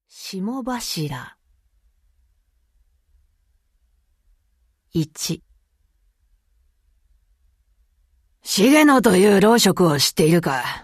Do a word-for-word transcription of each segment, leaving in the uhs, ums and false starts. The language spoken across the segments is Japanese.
霜柱。いち。重野という老職を知っているか？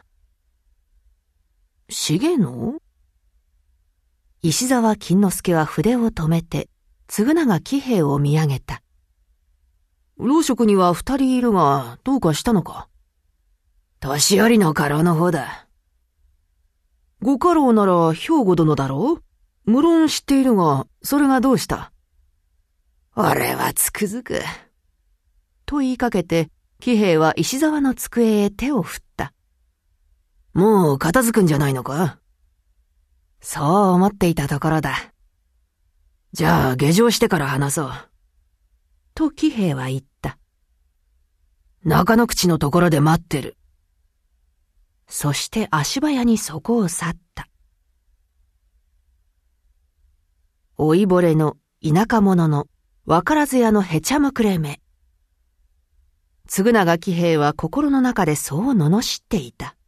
重野？石沢金之助は筆を止めて、嗣永喜兵衛を見上げた。老職には二人いるが、どうかしたのか？年寄りの家老の方だ。ご家老なら兵庫殿だろう？無論知っているが、それがどうした？俺はつくづく。と言いかけて、喜兵衛は石沢の机へ手を振った。もう片付くんじゃないのか？そう思っていたところだ。じゃあ下城してから話そう。と喜兵衛は言った。中の口のところで待ってる。そして足早にそこを去った。老いぼれの田舎者のわからず屋のへちゃむくれめ。嗣永喜兵衛は心の中でそう罵っていた。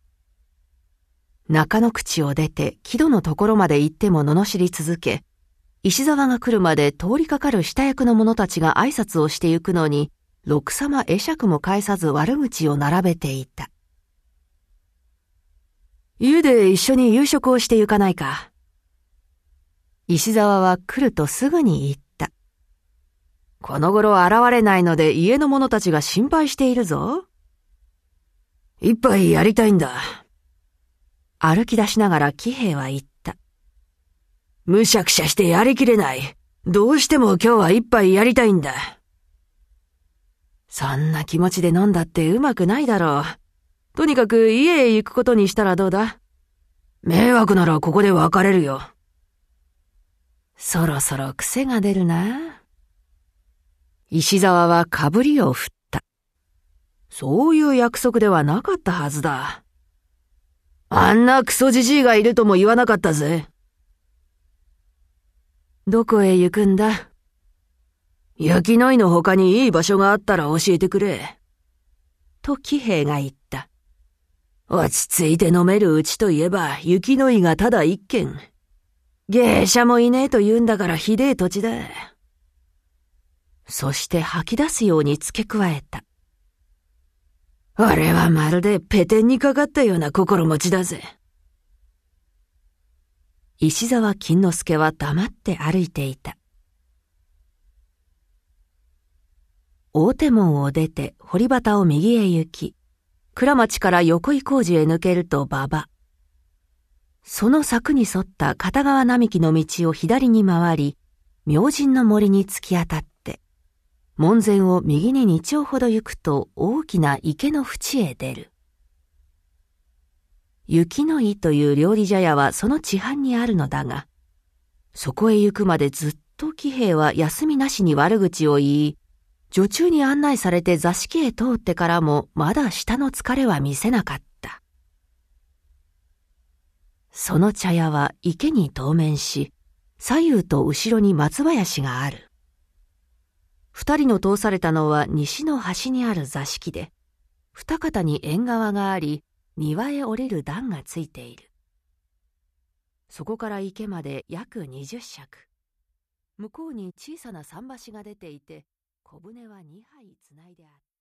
中の口を出て木戸のところまで行っても罵り続け、石沢が来るまで通りかかる下役の者たちが挨拶をして行くのに、ろくさま会釈も返さず悪口を並べていた。家で一緒に夕食をして行かないか？石沢は来るとすぐに言った。この頃現れないので家の者たちが心配しているぞ。一杯やりたいんだ。歩き出しながら喜兵衛は言った。むしゃくしゃしてやりきれない。どうしても今日は一杯やりたいんだ。そんな気持ちで飲んだってうまくないだろう。とにかく家へ行くことにしたらどうだ？迷惑ならここで別れるよ。そろそろ癖が出るな。石沢はかぶりを振った。そういう約束ではなかったはずだ。あんなクソじじいがいるとも言わなかったぜ。どこへ行くんだ？雪の井の他にいい場所があったら教えてくれ。と喜兵衛が言った。落ち着いて飲めるうちといえば雪の井がただ一軒。芸者もいねえと言うんだからひでえ土地だ。そして吐き出すように付け加えた。俺はまるでペテンにかかったような心持ちだぜ。石沢金之助は黙って歩いていた。大手門を出て堀端を右へ行き、倉町から横井工事へ抜けると馬場。その柵に沿った片側並木の道を左に回り、明神の森に突き当たって、門前を右に二丁ほど行くと大きな池の淵へ出る。雪の井という料理茶屋はその地畔にあるのだが、そこへ行くまでずっと喜兵衛は休みなしに悪口を言い、女中に案内されて座敷へ通ってからもまだ舌の疲れは見せなかった。その茶屋は池に当面し、左右と後ろに松林がある。二人の通されたのは西の端にある座敷で、二方に縁側があり、庭へ降りる段がついている。そこから池まで約二十尺。向こうに小さな桟橋が出ていて、小舟は二杯つないであった。